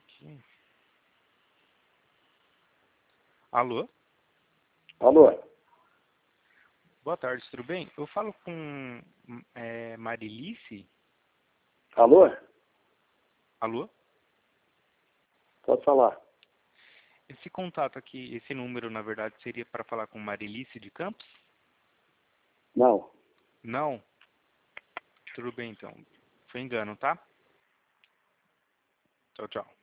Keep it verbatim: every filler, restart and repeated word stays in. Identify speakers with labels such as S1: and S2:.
S1: aqui. Alô?
S2: Alô?
S1: Boa tarde, tudo bem? Eu falo com é, Marilice?
S2: Alô?
S1: Alô?
S2: Pode falar.
S1: Esse contato aqui, esse número, na verdade, seria para falar com Marilice de Campos?
S2: Não.
S1: Não? Tudo bem, então. Foi engano, tá? Tchau, tchau.